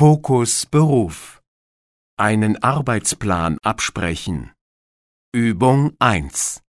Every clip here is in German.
Fokus Beruf. Einen Arbeitsplan absprechen. Übung 1.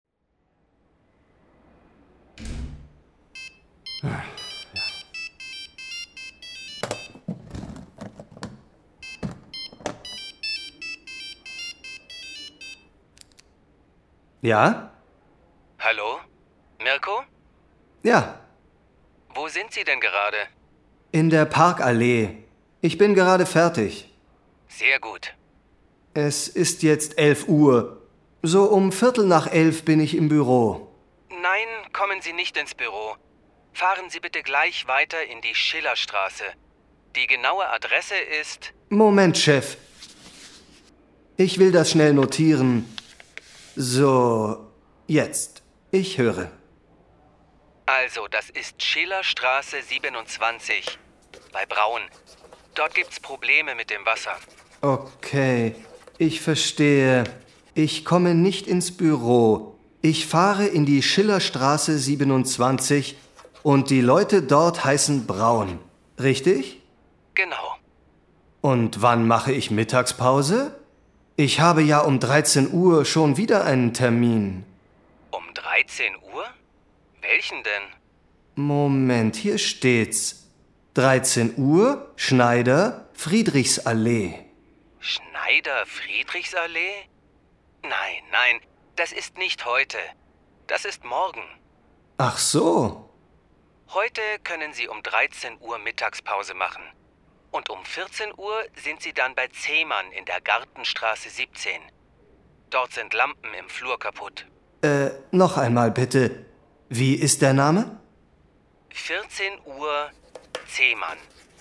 Ja? Hallo? Mirko? Ja, Wo sind Sie denn gerade? in der Parkallee. Ich bin gerade fertig. Sehr gut. Es ist jetzt 11 Uhr. So um 11:15 bin ich im Büro. Nein, kommen Sie nicht ins Büro. Fahren Sie bitte gleich weiter in die Schillerstraße. Die genaue Adresse ist... Moment, Chef. Ich will das schnell notieren. So, jetzt. Ich höre. Also, das ist Schillerstraße 27. Bei Braun. Dort gibt's Probleme mit dem Wasser. Okay, ich verstehe. Ich komme nicht ins Büro. Ich fahre in die Schillerstraße 27 und die Leute dort heißen Braun. Richtig? Genau. Und wann mache ich Mittagspause? Ich habe ja um 13 Uhr schon wieder einen Termin. Um 13 Uhr? Welchen denn? Moment, hier steht's. 13 Uhr, Schneider, Friedrichsallee. Schneider-Friedrichsallee? Nein, das ist nicht heute. Das ist morgen. Ach so. Heute können Sie um 13 Uhr Mittagspause machen. Und um 14 Uhr sind Sie dann bei Zehmann in der Gartenstraße 17. Dort sind Lampen im Flur kaputt. Noch einmal bitte. Wie ist der Name? 14 Uhr Zehmann.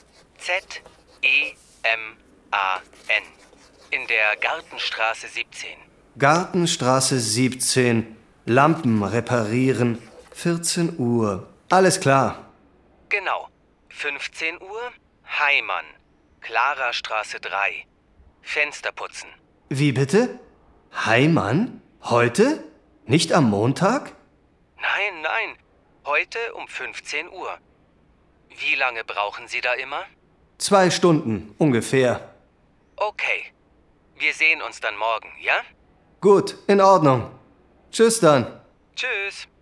Z-E-M-A-N. In der Gartenstraße 17. Gartenstraße 17. Lampen reparieren. 14 Uhr. Alles klar. Genau. 15 Uhr Heimann. Klarastraße 3. Fenster putzen. Wie bitte? Heimann? Heute? Nicht am Montag? Nein. Heute um 15 Uhr. Wie lange brauchen Sie da immer? 2 Stunden, ungefähr. Okay. Wir sehen uns dann morgen, ja? Gut, in Ordnung. Tschüss dann. Tschüss.